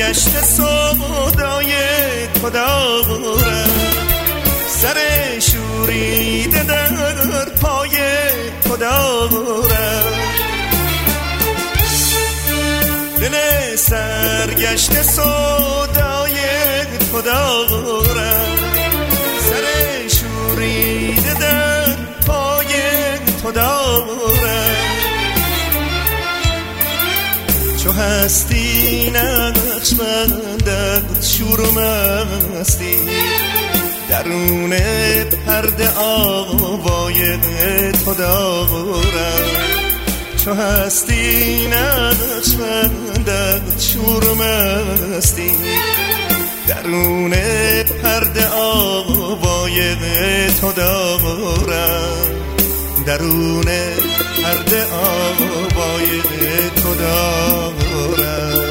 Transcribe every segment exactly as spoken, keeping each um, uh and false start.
سرگشت سودای تو دارم، سر شوریده در پای تو دارم، دل سرگشت سودای تو دارم، سر شوریده در پای تو دارم. چو هستی نقش بندد شور و مستی، درون پرده آوای تو دارم. چو هستی نقش بندد شور و مستی، درون پرده آوای تو دارم، درون پرده آوای تو دارم.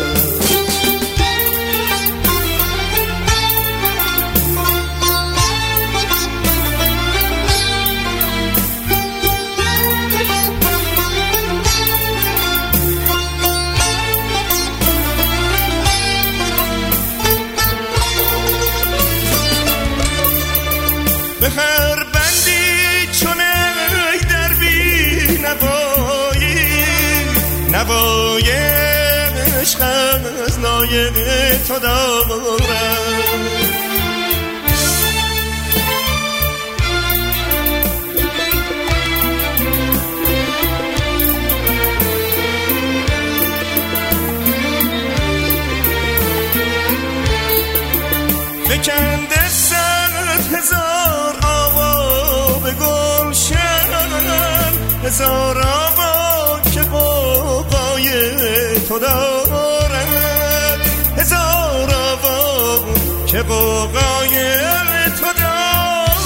به هر بندی چون ای در بی نوایی، نوای عشق از نای تو دارم. بکنده صد هزار آوا به گلشن، هزار آوا که قوقای تو دارد، هزار آوا که قوقای تو دارد.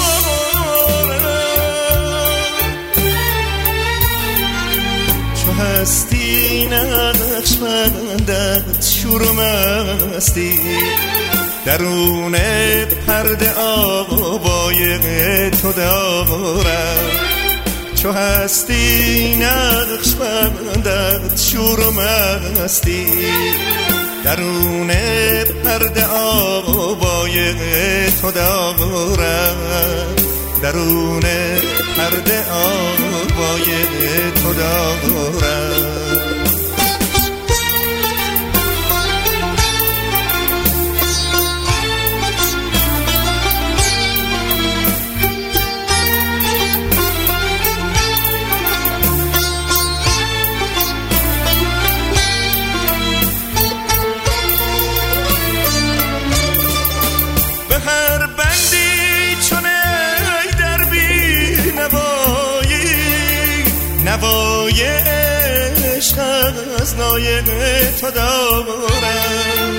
چو هستی نقش بندد شور و مستی، درون پرده آوای تو دارم. چو هستی نقش بندد شور و مستی، درون پرده آوای تو دارم، درون پرده آوای تو دارم. هر بندی چون ای در بی نوایی، نوای عشق از نای تو دارم.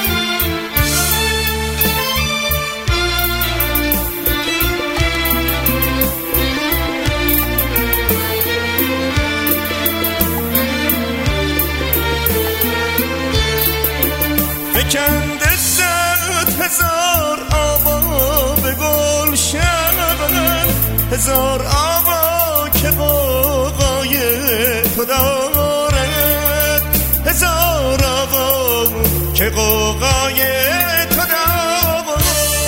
بکنده صد هزار آوا به گلشن، هزار آوا که قوقای تو دارد، هزار آوا که قوقای تو دارد.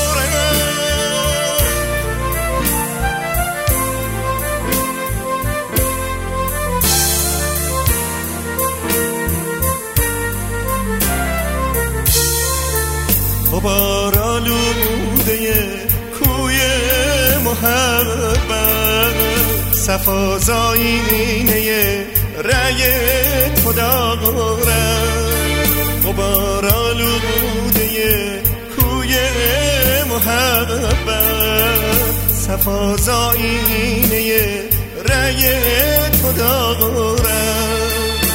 غبار آلوده کوی محبت، صفا زاینه رأی تو دارم. غبار آلوده کوی محبت، صفا زاینه رأی تو دارم.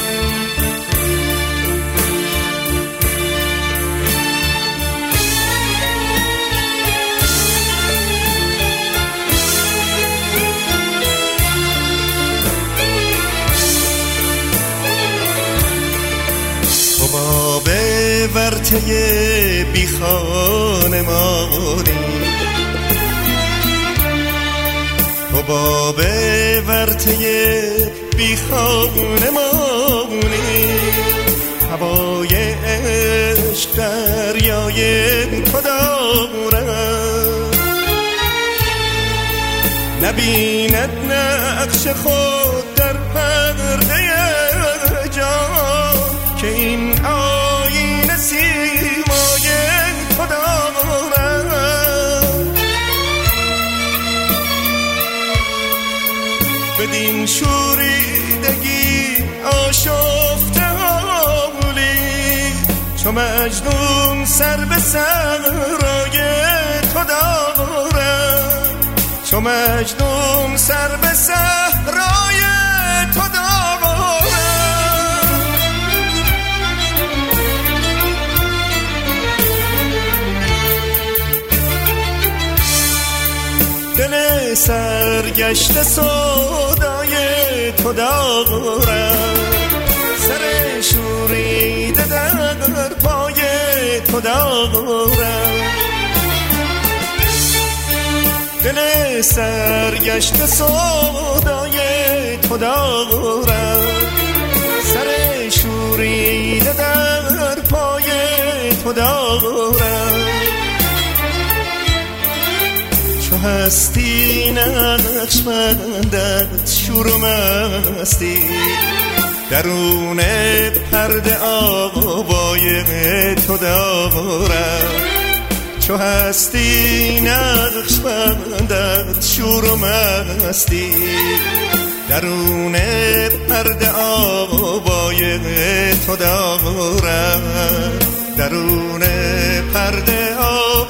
حباب ورطه بی خانمانی، حباب ورطه بی خانمانی، هوای عشق دریای تو دارد، نبیند نقش خود در پرده جان که این آینه سیمای تو دارد. بدین شوریدگی آشفته حالی چو مجنون سر به صحرای تو دارد، چو مجنون سر به صحرای تو دارد. دل سرگشته سودای تو دارد، سر شوریده در پای تو دارد. دل سرگشته سودای تو دارد، سر شوریده در پای تو دارد. چو هستی نقش بندد شور و مستی، درون پرده آوای تو دارد. چو هستی نقش بندد شور و مستی، درون پرده آوای تو دارد، درون پرده آوای